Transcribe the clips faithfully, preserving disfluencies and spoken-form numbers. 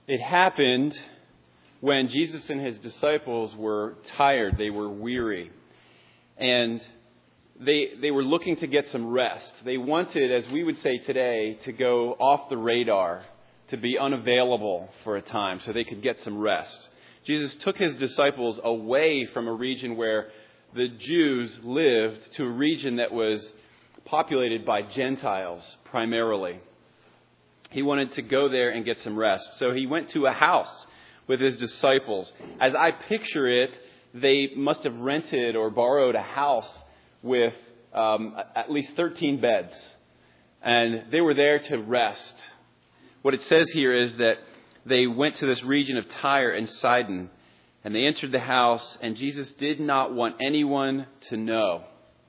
It happened when Jesus and his disciples were tired. They were weary. And they they were looking to get some rest. They wanted, as we would say today, to go off the radar, to be unavailable for a time so they could get some rest. Jesus took his disciples away from a region where the Jews lived to a region that was populated by Gentiles primarily. He wanted to go there and get some rest. So he went to a house with his disciples. As I picture it, they must have rented or borrowed a house with um, at least thirteen beds. And they were there to rest. What it says here is that they went to this region of Tyre and Sidon, and they entered the house, and Jesus did not want anyone to know.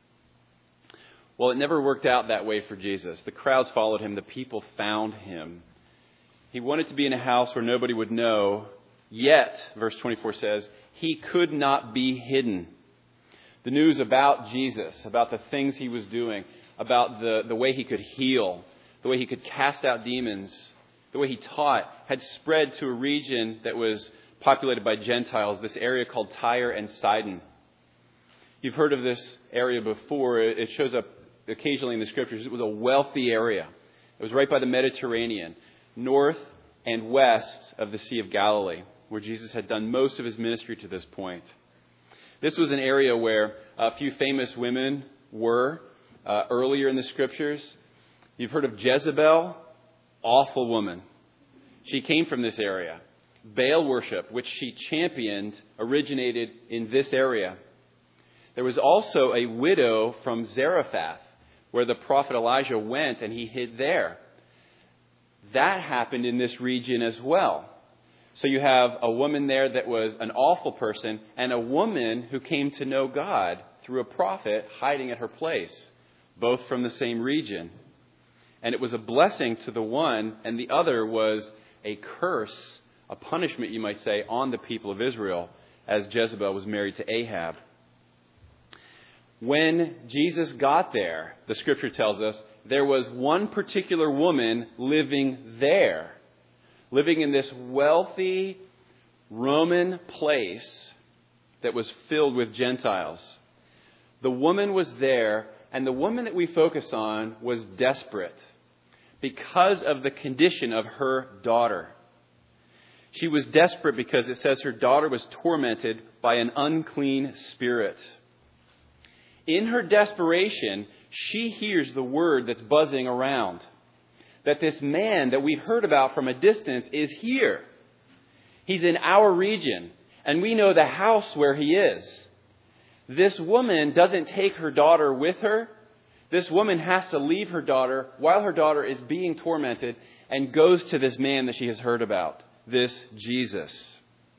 Well, it never worked out that way for Jesus. The crowds followed him. The people found him. He wanted to be in a house where nobody would know, yet, verse twenty-four says, he could not be hidden. The news about Jesus, about the things he was doing, about the, the way he could heal, the way he could cast out demons, the way he taught, had spread to a region that was populated by Gentiles, this area called Tyre and Sidon. You've heard of this area before. It shows up occasionally in the scriptures. It was a wealthy area. It was right by the Mediterranean, north and west of the Sea of Galilee, where Jesus had done most of his ministry to this point. This was an area where a few famous women were uh, earlier in the scriptures. You've heard of Jezebel, awful woman. She came from this area. Baal worship, which she championed, originated in this area. There was also a widow from Zarephath, where the prophet Elijah went and he hid there. That happened in this region as well. So you have a woman there that was an awful person and a woman who came to know God through a prophet hiding at her place, both from the same region. And it was a blessing to the one, and the other was a curse, a punishment, you might say, on the people of Israel, as Jezebel was married to Ahab. When Jesus got there, the scripture tells us, there was one particular woman living there, living in this wealthy Roman place that was filled with Gentiles. The woman was there, and the woman that we focus on was desperate because of the condition of her daughter. She was desperate because it says her daughter was tormented by an unclean spirit. In her desperation, she hears the word that's buzzing around, that this man that we've heard about from a distance is here. He's in our region, and we know the house where he is. This woman doesn't take her daughter with her. This woman has to leave her daughter while her daughter is being tormented and goes to this man that she has heard about, this Jesus,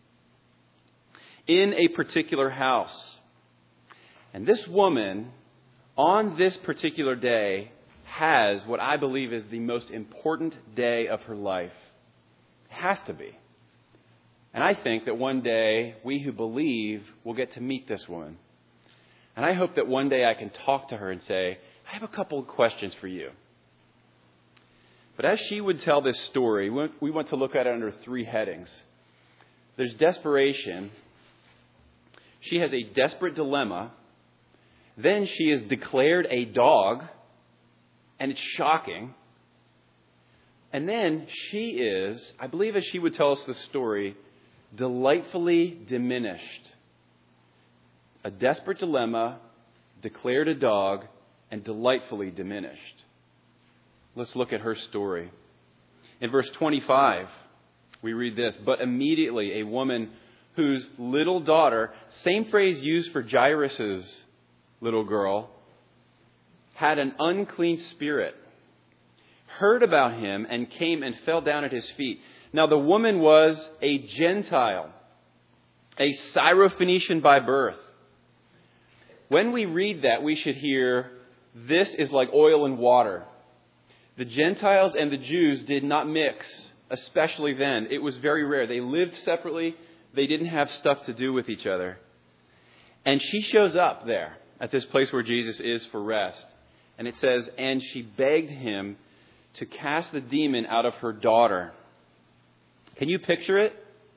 in a particular house. And this woman, on this particular day, has what I believe is the most important day of her life. It has to be. And I think that one day we who believe will get to meet this woman. And I hope that one day I can talk to her and say, I have a couple of questions for you. But as she would tell this story, we want to look at it under three headings. There's desperation. She has a desperate dilemma. Then she is declared a dog, and it's shocking. And then she is, I believe as she would tell us the story, delightfully diminished. A desperate dilemma, declared a dog, and delightfully diminished. Let's look at her story. In verse twenty-five, we read this, but immediately a woman whose little daughter, same phrase used for Jairus' little girl, had an unclean spirit, heard about him and came and fell down at his feet. Now the woman was a Gentile, a Syrophoenician by birth. When we read that, we should hear, this is like oil and water. The Gentiles and the Jews did not mix, especially then. It was very rare. They lived separately. They didn't have stuff to do with each other. And she shows up there at this place where Jesus is for rest. And it says, and she begged him to cast the demon out of her daughter. Okay, Can you picture it?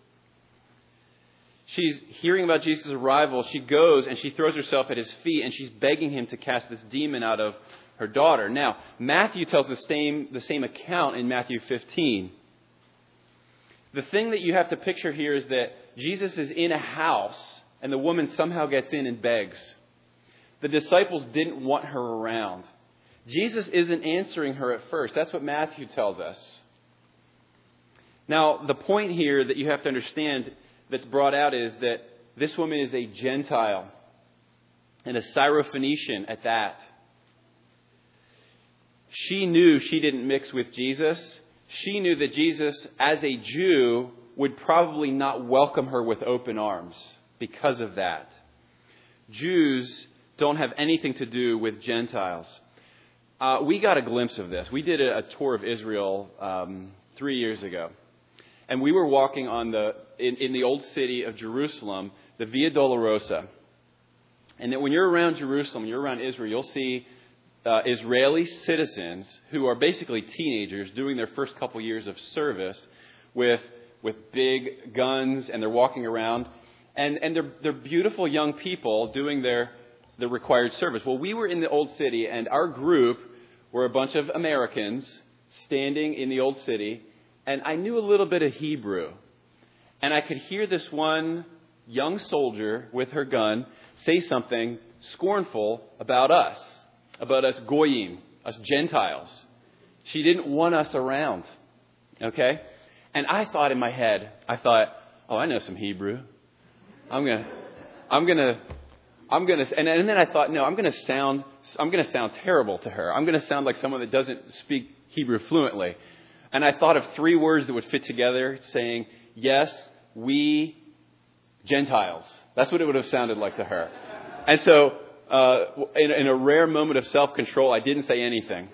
She's hearing about Jesus' arrival. She goes and she throws herself at his feet and she's begging him to cast this demon out of her daughter. Now, Matthew tells the same, the same account in Matthew fifteen. The thing that you have to picture here is that Jesus is in a house and the woman somehow gets in and begs. The disciples didn't want her around. Jesus isn't answering her at first. That's what Matthew tells us. Now, the point here that you have to understand that's brought out is that this woman is a Gentile and a Syrophoenician at that. She knew she didn't mix with Jesus. She knew that Jesus, as a Jew, would probably not welcome her with open arms because of that. Jews don't have anything to do with Gentiles. Uh, we got a glimpse of this. We did a, a tour of Israel um, three years ago. And we were walking on the in, in the old city of Jerusalem, the Via Dolorosa. And that when you're around Jerusalem, you're around Israel, you'll see uh, Israeli citizens who are basically teenagers doing their first couple years of service with with big guns, and they're walking around. And, and they're, they're beautiful young people doing their, their required service. Well, we were in the old city, and our group were a bunch of Americans standing in the old city. And I knew a little bit of Hebrew. And I could hear this one young soldier with her gun say something scornful about us, about us Goyim, us Gentiles. She didn't want us around. Okay? And I thought in my head, I thought, oh, I know some Hebrew. I'm going to, I'm going to, I'm going to, and, and then I thought, no, I'm going to sound, I'm going to sound terrible to her. I'm going to sound like someone that doesn't speak Hebrew fluently. And I thought of three words that would fit together saying, yes, we Gentiles. That's what it would have sounded like to her. And so uh, in, in a rare moment of self-control, I didn't say anything.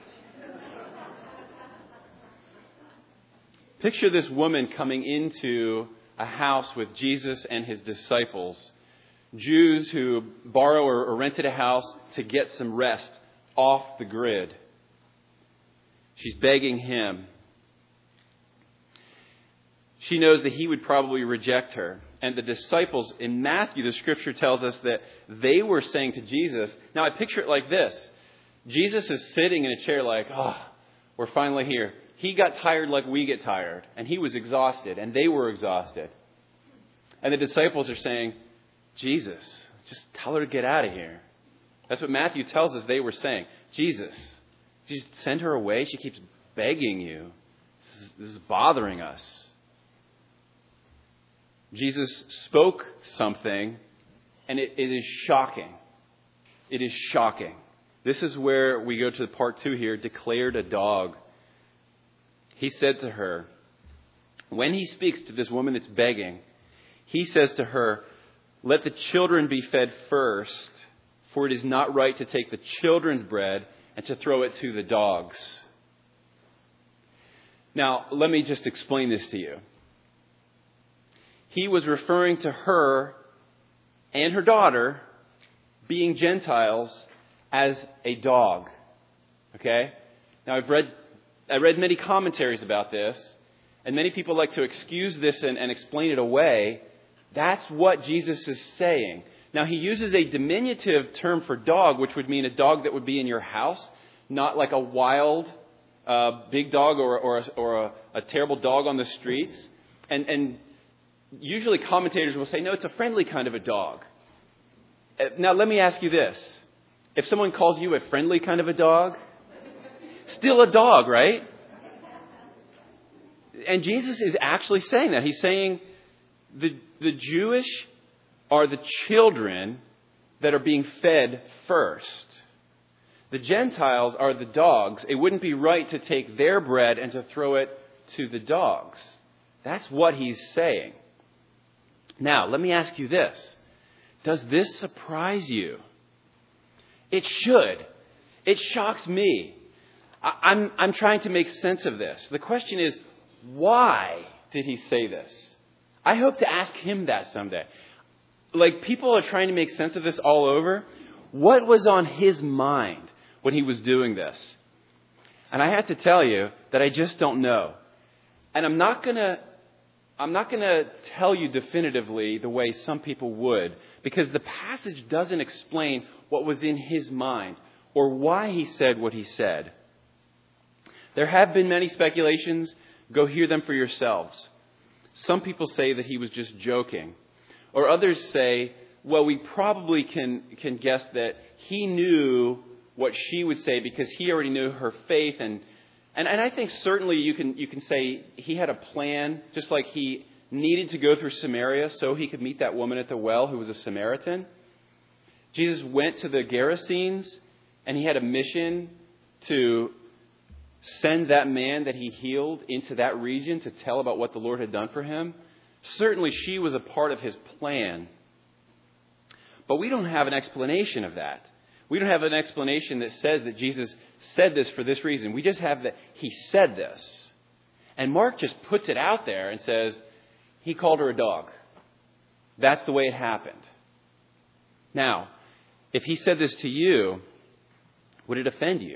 Picture this woman coming into a house with Jesus and his disciples. Jews who borrow or, or rented a house to get some rest off the grid. She's begging him. She knows that he would probably reject her. And the disciples in Matthew, the scripture tells us that they were saying to Jesus, now I picture it like this. Jesus is sitting in a chair like, oh, we're finally here. He got tired like we get tired. And he was exhausted. And they were exhausted. And the disciples are saying, Jesus, just tell her to get out of here. That's what Matthew tells us they were saying. Jesus, just send her away. She keeps begging you. This is, this is bothering us. Jesus spoke something, and it, it is shocking. It is shocking. This is where we go to part two here, declared a dog. He said to her, when he speaks to this woman that's begging, he says to her, let the children be fed first, for it is not right to take the children's bread and to throw it to the dogs. Now, let me just explain this to you. He was referring to her and her daughter being Gentiles as a dog. Okay? Now, I've read I read many commentaries about this, and many people like to excuse this and, and explain it away. That's what Jesus is saying. Now, he uses a diminutive term for dog, which would mean a dog that would be in your house, not like a wild uh, big dog or, or, a, or a, a terrible dog on the streets. And, and usually commentators will say, no, it's a friendly kind of a dog. Now, let me ask you this. If someone calls you a friendly kind of a dog, still a dog, right? And Jesus is actually saying that. He's saying the, the Jewish are the children that are being fed first. The Gentiles are the dogs. It wouldn't be right to take their bread and to throw it to the dogs. That's what he's saying. Now, let me ask you this. Does this surprise you? It should. It shocks me. I, I'm, I'm trying to make sense of this. The question is, why did he say this? I hope to ask him that someday. Like, people are trying to make sense of this all over. What was on his mind when he was doing this? And I have to tell you that I just don't know. And I'm not going to I'm not going to tell you definitively the way some people would, because the passage doesn't explain what was in his mind or why he said what he said. There have been many speculations. Go hear them for yourselves. Some people say that he was just joking. Or others say, well, we probably can, can guess that he knew what she would say because he already knew her faith. And, and, and I think certainly you can, you can say he had a plan, just like he needed to go through Samaria so he could meet that woman at the well who was a Samaritan. Jesus went to the Gerasenes and he had a mission to send that man that he healed into that region to tell about what the Lord had done for him. Certainly she was a part of his plan. But we don't have an explanation of that. We don't have an explanation that says that Jesus said this for this reason. We just have that he said this. And Mark just puts it out there and says, he called her a dog. That's the way it happened. Now, if he said this to you, would it offend you?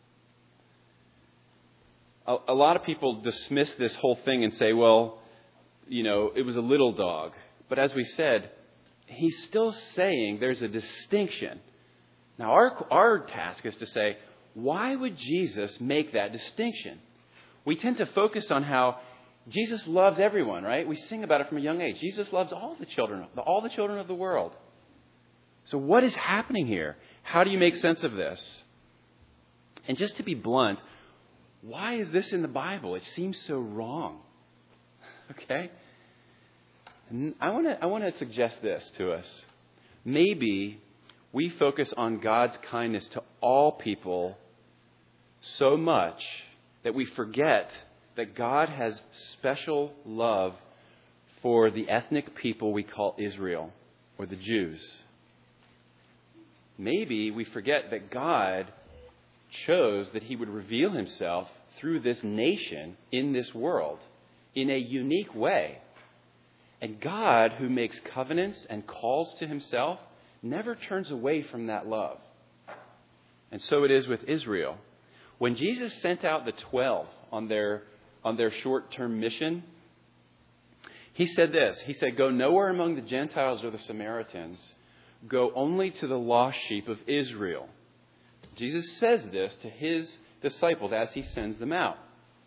A, a lot of people dismiss this whole thing and say, well, you know, it was a little dog. But as we said, he's still saying there's a distinction. Now, our, our task is to say, why would Jesus make that distinction? We tend to focus on how Jesus loves everyone, right? We sing about it from a young age. Jesus loves all the children, all the children of the world. So what is happening here? How do you make sense of this? And just to be blunt, why is this in the Bible? It seems so wrong. Okay? And I want to I want to suggest this to us. Maybe we focus on God's kindness to all people so much that we forget that God has special love for the ethnic people we call Israel, or the Jews. Maybe we forget that God chose that he would reveal himself through this nation in this world in a unique way. And God, who makes covenants and calls to himself, never turns away from that love. And so it is with Israel. When Jesus sent out the twelve on their on their short-term mission, he said this. He said, go nowhere among the Gentiles or the Samaritans. Go only to the lost sheep of Israel. Jesus says this to his disciples as he sends them out.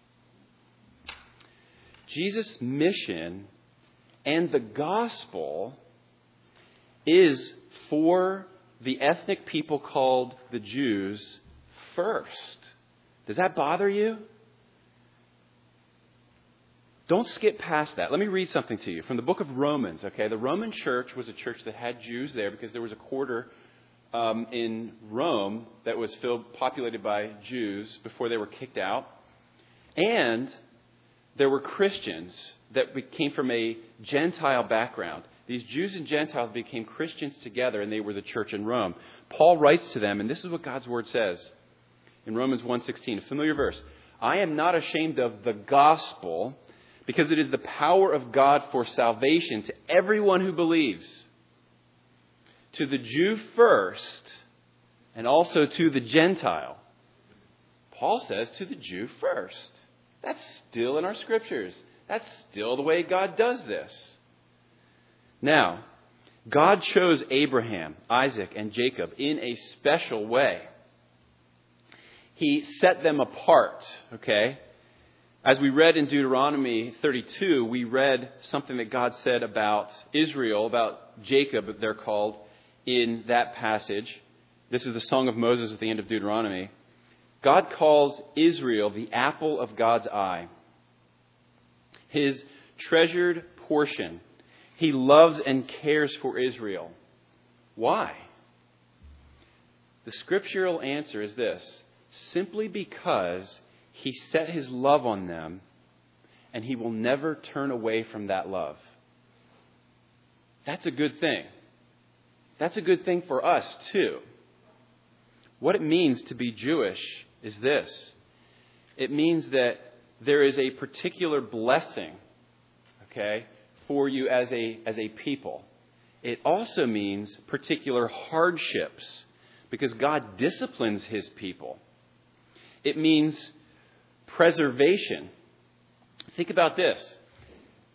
Jesus' mission and the gospel is for the ethnic people called the Jews first. Does that bother you? Don't skip past that. Let me read something to you from the book of Romans. Okay, the Roman church was a church that had Jews there because there was a quarter um, in Rome that was filled, populated by Jews before they were kicked out, and there were Christians that came from a Gentile background. These Jews and Gentiles became Christians together, and they were the church in Rome. Paul writes to them, and this is what God's word says in Romans one sixteen, a familiar verse. I am not ashamed of the gospel, because it is the power of God for salvation to everyone who believes. To the Jew first, and also to the Gentile. Paul says to the Jew first. That's still in our scriptures. That's still the way God does this. Now, God chose Abraham, Isaac, and Jacob in a special way. He set them apart, okay? As we read in Deuteronomy thirty-two, we read something that God said about Israel, about Jacob, they're called, in that passage. This is the Song of Moses at the end of Deuteronomy. God calls Israel the apple of God's eye, his treasured portion. He loves and cares for Israel. Why? The scriptural answer is this: simply because he set his love on them, and he will never turn away from that love. That's a good thing. That's a good thing for us, too. What it means to be Jewish is this. It means that there is a particular blessing, okay, for you as a, as a people. It also means particular hardships, because God disciplines his people. It means preservation. Think about this.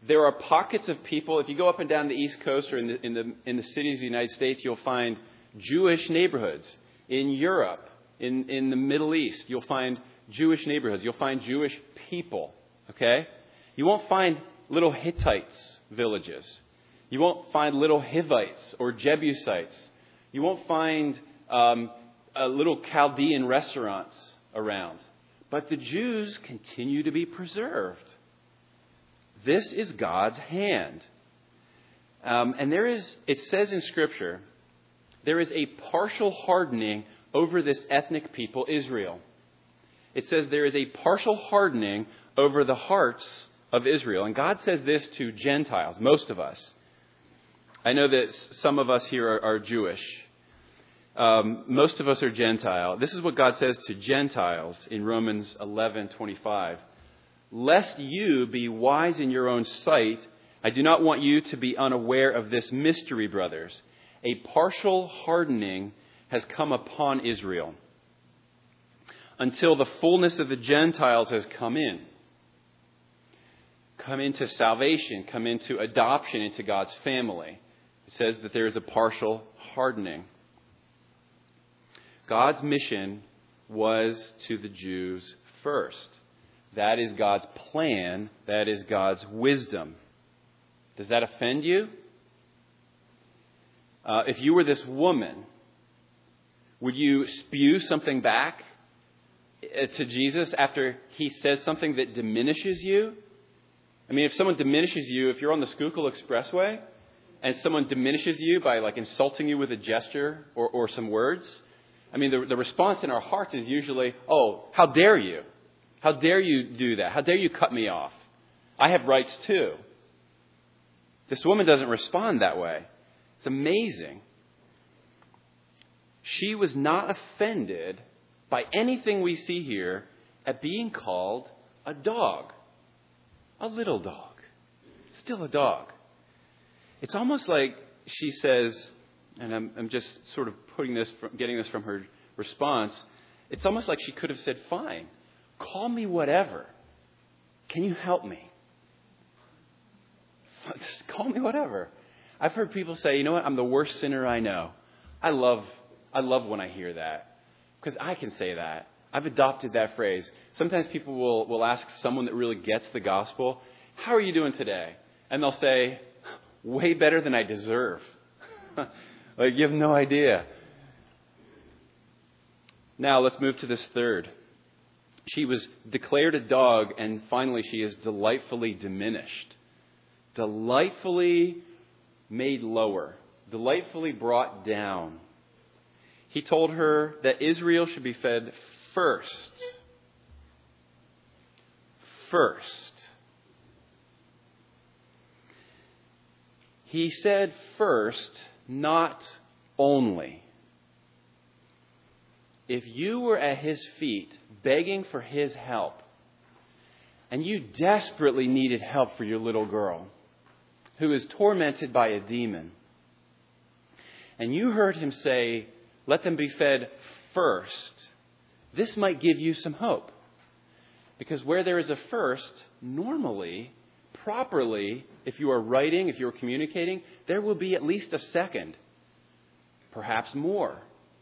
There are pockets of people. If you go up and down the East Coast or in the, in the, in the cities of the United States, you'll find Jewish neighborhoods. In Europe, in, in the Middle East, you'll find Jewish neighborhoods. You'll find Jewish people. Okay? You won't find little Hittites villages. You won't find little Hivites or Jebusites. You won't find um, uh, little Chaldean restaurants around. But the Jews continue to be preserved. This is God's hand. Um, and there is, it says in Scripture, there is a partial hardening over this ethnic people, Israel. It says there is a partial hardening over the hearts of Israel. And God says this to Gentiles, most of us. I know that some of us here are, are Jewish. Um, most of us are Gentile. This is what God says to Gentiles in Romans eleven twenty-five. Lest you be wise in your own sight, I do not want you to be unaware of this mystery, brothers. A partial hardening has come upon Israel until the fullness of the Gentiles has come in. Come into salvation, come into adoption into God's family. It says that there is a partial hardening. God's mission was to the Jews first. That is God's plan. That is God's wisdom. Does that offend you? Uh, if you were this woman, would you spew something back to Jesus after he says something that diminishes you? I mean, if someone diminishes you, if you're on the Schuylkill Expressway and someone diminishes you by like insulting you with a gesture or, or some words, I mean, the, the response in our hearts is usually, oh, how dare you? How dare you do that? How dare you cut me off? I have rights too. This woman doesn't respond that way. It's amazing. She was not offended by anything we see here at being called a dog. A little dog. Still a dog. It's almost like she says, and I'm, I'm just sort of putting this, from, getting this from her response. It's almost like she could have said, fine, call me whatever. Can you help me? Just call me whatever. I've heard people say, you know what? I'm the worst sinner I know. I love, I love when I hear that because I can say that. I've adopted that phrase. Sometimes people will, will ask someone that really gets the gospel, how are you doing today? And they'll say, way better than I deserve. Like, you have no idea. Now, let's move to this third. She was declared a dog, and finally she is delightfully diminished. Delightfully made lower. Delightfully brought down. He told her that Israel should be fed first. First. He said first, not only. If you were at his feet begging for his help, and you desperately needed help for your little girl who is tormented by a demon, and you heard him say, let them be fed first, this might give you some hope. Because where there is a first, normally, properly, if you are writing, if you are communicating, there will be at least a second, perhaps more.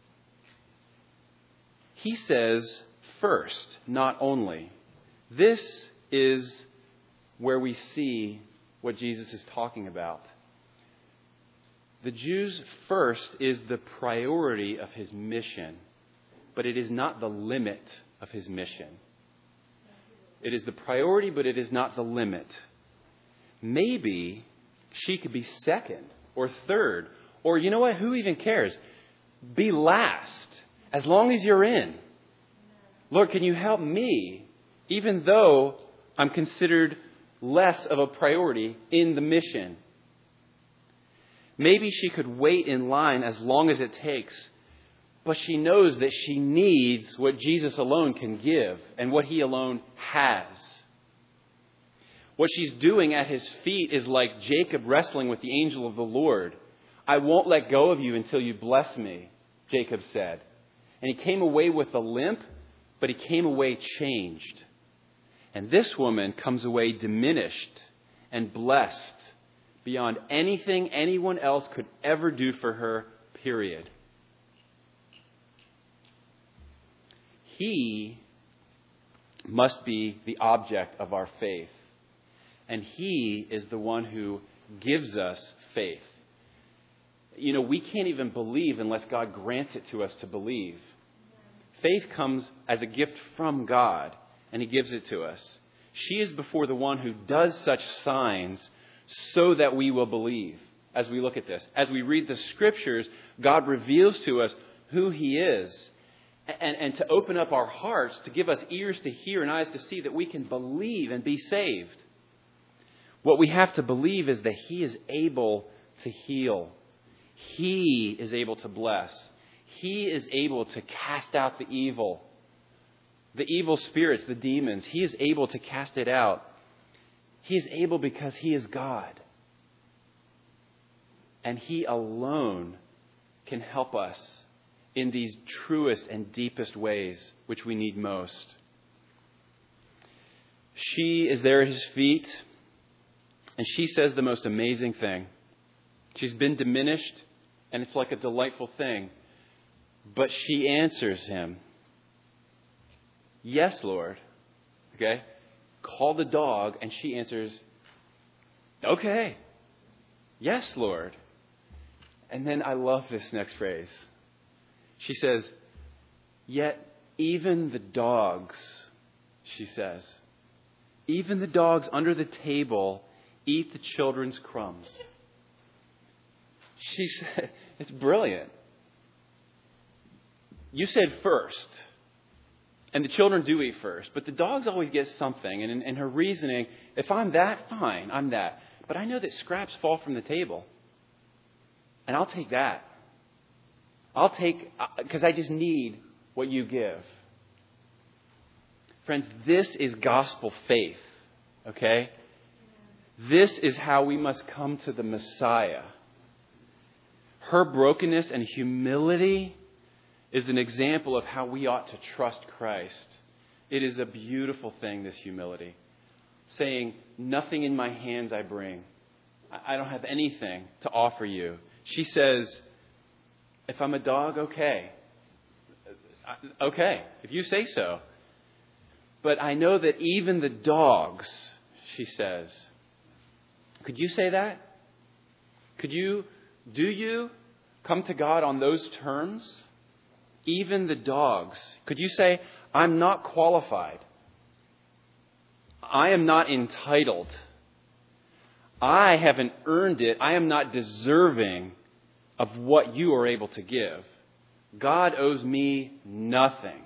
He says first, not only. This is where we see what Jesus is talking about. The Jews first is the priority of his mission, but it is not the limit of his mission. It is the priority, but it is not the limit. Maybe she could be second or third, or you know what? Who even cares? Be last, as long as you're in. Lord, can you help me, even though I'm considered less of a priority in the mission? Maybe she could wait in line as long as it takes, but she knows that she needs what Jesus alone can give and what he alone has. What she's doing at his feet is like Jacob wrestling with the angel of the Lord. I won't let go of you until you bless me, Jacob said. And he came away with a limp, but he came away changed. And this woman comes away diminished and blessed beyond anything anyone else could ever do for her, period. He must be the object of our faith. And He is the one who gives us faith. You know, we can't even believe unless God grants it to us to believe. Faith comes as a gift from God, and He gives it to us. She is before the one who does such signs so that we will believe as we look at this. As we read the Scriptures, God reveals to us who He is. And, and to open up our hearts, to give us ears to hear and eyes to see that we can believe and be saved. What we have to believe is that He is able to heal. He is able to bless. He is able to cast out the evil. The evil spirits, the demons. He is able to cast it out. He is able because He is God. And He alone can help us in these truest and deepest ways which we need most. She is there at His feet, and she says the most amazing thing. She's been diminished, and it's like a delightful thing. But she answers Him, "Yes, Lord." Okay? Call the dog, and she answers, "Okay. Yes, Lord." And then I love this next phrase. She says, "Yet even the dogs," she says, "even the dogs under the table eat the children's crumbs." She said, it's brilliant. You said first, and the children do eat first, but the dogs always get something. And in, in her reasoning, if I'm that, fine, I'm that. But I know that scraps fall from the table, and I'll take that. I'll take, because I just need what you give. Friends, this is gospel faith, okay? This is how we must come to the Messiah. Her brokenness and humility is an example of how we ought to trust Christ. It is a beautiful thing, this humility. Saying, nothing in my hands I bring. I don't have anything to offer you. She says, if I'm a dog, okay. Okay, if you say so. But I know that even the dogs, she says. Could you say that? Could you, do you come to God on those terms? Even the dogs. Could you say, I'm not qualified. I am not entitled. I haven't earned it. I am not deserving of what you are able to give. God owes me nothing.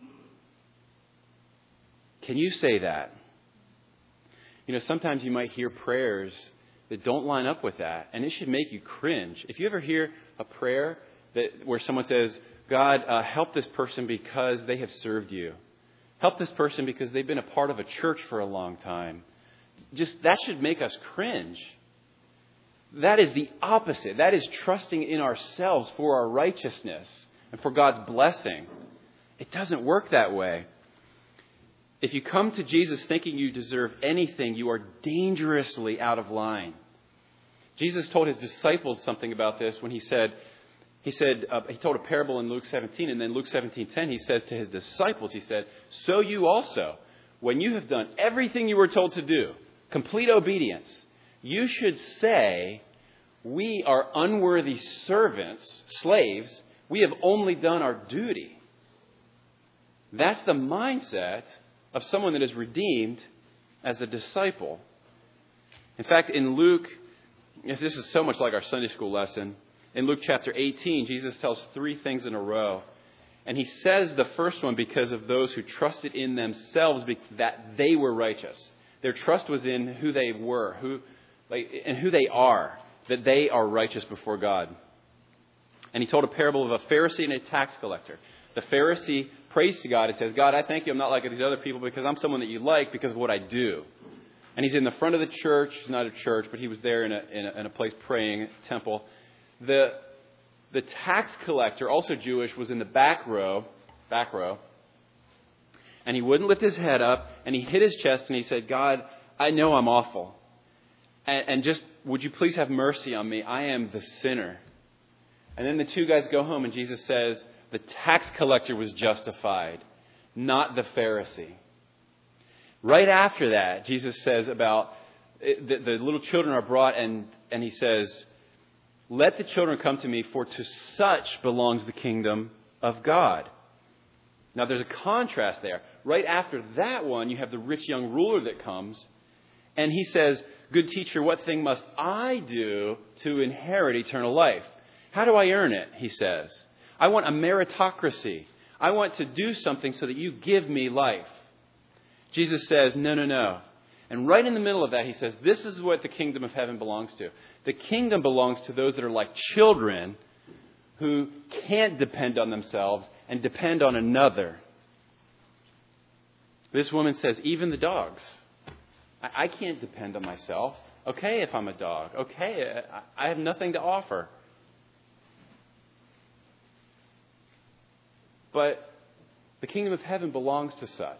Can you say that? You know, sometimes you might hear prayers that don't line up with that, and it should make you cringe. If you ever hear a prayer that where someone says, God, uh, help this person because they have served you. Help this person because they've been a part of a church for a long time. Just that should make us cringe. That is the opposite. That is trusting in ourselves for our righteousness and for God's blessing. It doesn't work that way. If you come to Jesus thinking you deserve anything, you are dangerously out of line. Jesus told His disciples something about this when He said, He said, uh, He told a parable in Luke seventeen, and then Luke seventeen ten, He says to His disciples, He said, so you also, when you have done everything you were told to do, complete obedience, you should say, we are unworthy servants, slaves. We have only done our duty. That's the mindset of someone that is redeemed as a disciple. In fact, in Luke, this is so much like our Sunday school lesson. In Luke chapter eighteen, Jesus tells three things in a row. And He says the first one because of those who trusted in themselves that they were righteous. Their trust was in who they were, who, like, and who they are, that they are righteous before God. And He told a parable of a Pharisee and a tax collector. The Pharisee prays to God and says, God, I thank you I'm not like these other people because I'm someone that you like because of what I do. And he's in the front of the church, not a church, but he was there in a, in a, in a place praying, a temple. The, the tax collector, also Jewish, was in the back row, back row. And he wouldn't lift his head up, and he hit his chest and he said, God, I know I'm awful. and, and just, would you please have mercy on me? I am the sinner. And then the two guys go home and Jesus says, the tax collector was justified, not the Pharisee. Right after that, Jesus says about the, the little children are brought and, and he says, let the children come to me, for to such belongs the kingdom of God. Now there's a contrast there. Right after that one, you have the rich young ruler that comes and he says, good teacher, what thing must I do to inherit eternal life? How do I earn it? He says. I want a meritocracy. I want to do something so that you give me life. Jesus says, no, no, no. And right in the middle of that, he says, this is what the kingdom of heaven belongs to. The kingdom belongs to those that are like children who can't depend on themselves and depend on another. This woman says, even the dogs. I, I can't depend on myself. Okay, if I'm a dog. Okay, I, I have nothing to offer. But the kingdom of heaven belongs to such.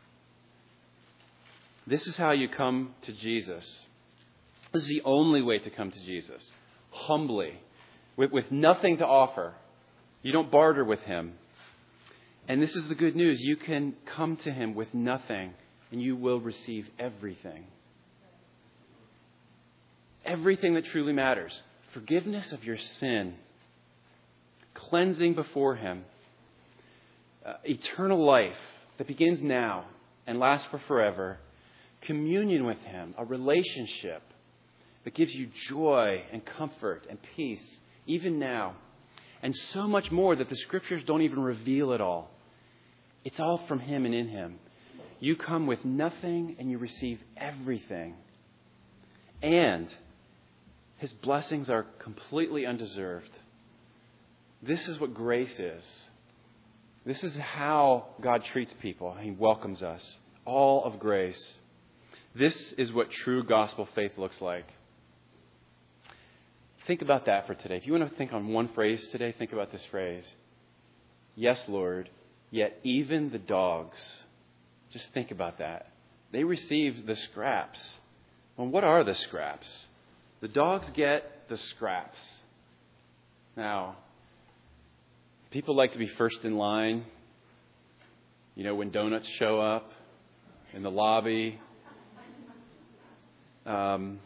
This is how you come to Jesus. This is the only way to come to Jesus. Humbly, with, with nothing to offer. You don't barter with him. And this is the good news. You can come to him with nothing and you will receive everything. Everything that truly matters. Forgiveness of your sin. Cleansing before him. Uh, eternal life that begins now and lasts for forever. Communion with him. A relationship that gives you joy and comfort and peace, even now. And so much more that the scriptures don't even reveal it all. It's all from him and in him. You come with nothing and you receive everything. And his blessings are completely undeserved. This is what grace is. This is how God treats people. He welcomes us. All of grace. This is what true gospel faith looks like. Think about that for today. If you want to think on one phrase today, think about this phrase. Yes, Lord, yet even the dogs. Just think about that. They received the scraps. Well, what are the scraps? The dogs get the scraps. Now, people like to be first in line. You know, when donuts show up in the lobby. Um,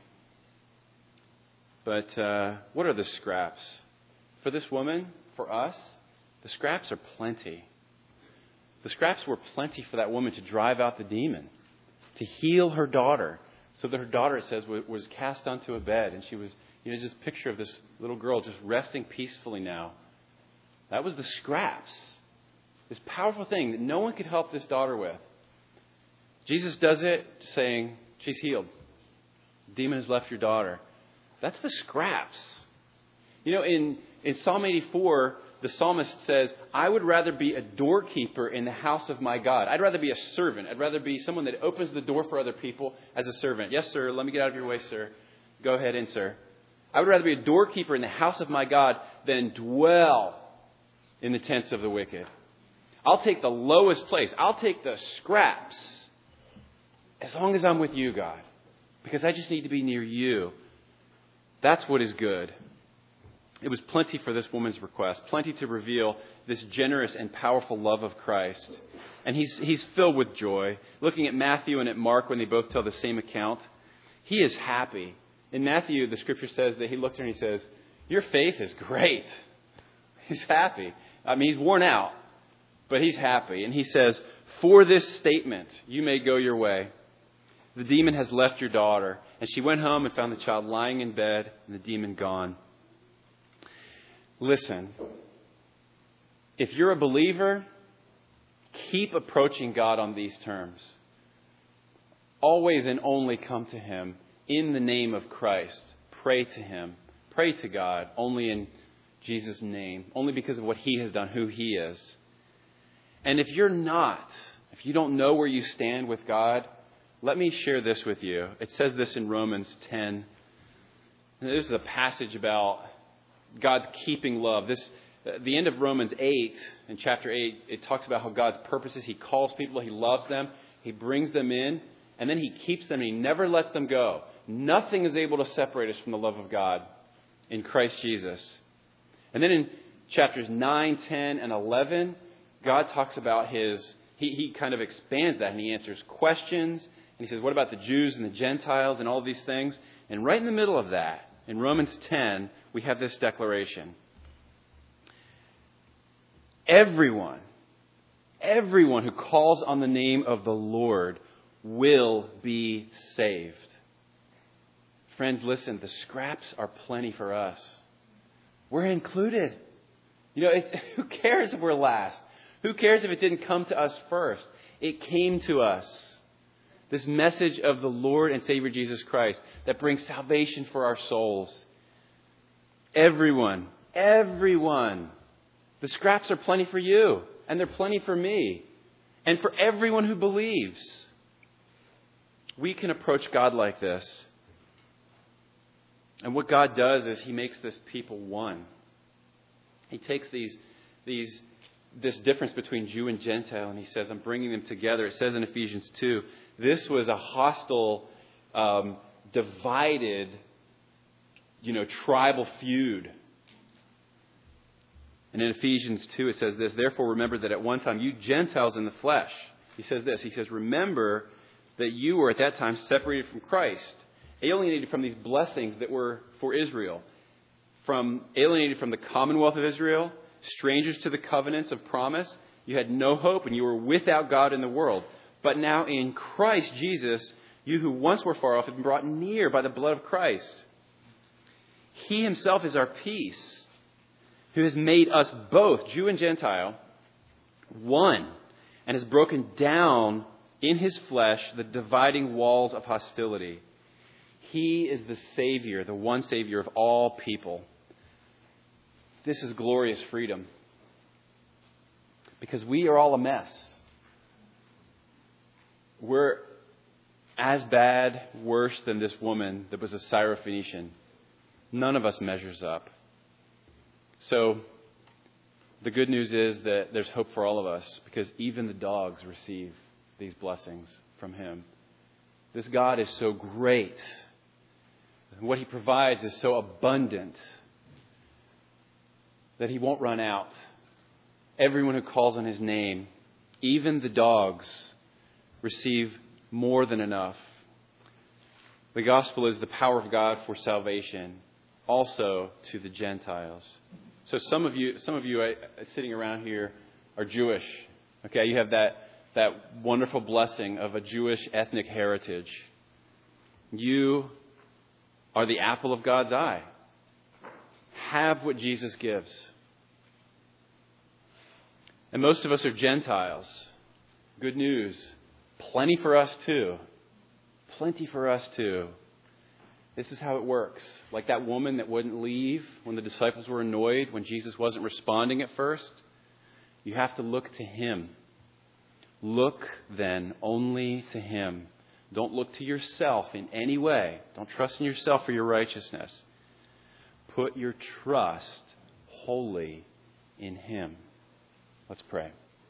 but uh, what are the scraps? For this woman, for us, the scraps are plenty. The scraps were plenty for that woman to drive out the demon, to heal her daughter, so that her daughter, it says, was cast onto a bed. And she was, you know, just picture of this little girl just resting peacefully now. That was the scraps. This powerful thing that no one could help this daughter with. Jesus does it saying, she's healed. Demon has left your daughter. That's the scraps. You know, in, in Psalm eighty-four, the psalmist says, I would rather be a doorkeeper in the house of my God. I'd rather be a servant. I'd rather be someone that opens the door for other people as a servant. Yes, sir. Let me get out of your way, sir. Go ahead in, sir. I would rather be a doorkeeper in the house of my God than dwell in the tents of the wicked. I'll take the lowest place. I'll take the scraps as long as I'm with you, God. Because I just need to be near you. That's what is good. It was plenty for this woman's request. Plenty to reveal this generous and powerful love of Christ. And he's, he's filled with joy. Looking at Matthew and at Mark when they both tell the same account. He is happy. In Matthew, the scripture says that he looked at her and he says, your faith is great. He's happy. I mean, he's worn out. But he's happy. And he says, for this statement, you may go your way. The demon has left your daughter. And she went home and found the child lying in bed and the demon gone. Listen, if you're a believer, keep approaching God on these terms. Always and only come to him in the name of Christ. Pray to him. Pray to God only in Jesus' name. Only because of what he has done, who he is. And if you're not, if you don't know where you stand with God, let me share this with you. It says this in Romans ten. This is a passage about God's keeping love. This, at the end of Romans eight, in chapter eight, it talks about how God's purposes. He calls people, he loves them, he brings them in, and then he keeps them and he never lets them go. nothing is able to separate us from the love of God in Christ Jesus. And then in chapters nine, ten, and eleven, God talks about his, he, he kind of expands that and he answers questions. And he says, what about the Jews and the Gentiles and all of these things? And right in the middle of that, in Romans ten, we have this declaration. Everyone, everyone who calls on the name of the Lord will be saved. Friends, listen, the scraps are plenty for us. We're included. You know, it, who cares if we're last? Who cares if it didn't come to us first? It came to us. This message of the Lord and Savior Jesus Christ that brings salvation for our souls. Everyone, everyone. The scraps are plenty for you, and they're plenty for me, and for everyone who believes. We can approach God like this. And what God does is he makes this people one. He takes these, these, this difference between Jew and Gentile, and he says, I'm bringing them together. It says in Ephesians two, this was a hostile, um, divided, you know, tribal feud. And in Ephesians two, it says this, therefore remember that at one time you Gentiles in the flesh. He says this, he says, remember that you were at that time separated from Christ, alienated from these blessings that were for Israel, from alienated from the commonwealth of Israel, strangers to the covenants of promise. You had no hope and you were without God in the world. But now in Christ Jesus, you who once were far off have been brought near by the blood of Christ. He himself is our peace, who has made us both, Jew and Gentile, one, and has broken down in his flesh the dividing walls of hostility. He is the Savior, the one Savior of all people. This is glorious freedom. Because we are all a mess. We're as bad, worse than this woman that was a Syrophoenician. None of us measures up. So the good news is that there's hope for all of us, because even the dogs receive these blessings from him. This God is so great. What he provides is so abundant that he won't run out. Everyone who calls on his name, even the dogs, receive more than enough. The gospel is the power of God for salvation, also to the Gentiles. So some of you, some of you uh, sitting around here are Jewish. Okay, you have that that wonderful blessing of a Jewish ethnic heritage. You are the apple of God's eye. Have what Jesus gives. And most of us are Gentiles. Good news. Plenty for us too. Plenty for us too. This is how it works. Like that woman that wouldn't leave when the disciples were annoyed, when Jesus wasn't responding at first. You have to look to him. Look then only to him. Don't look to yourself in any way. Don't trust in yourself for your righteousness. Put your trust wholly in him. Let's pray.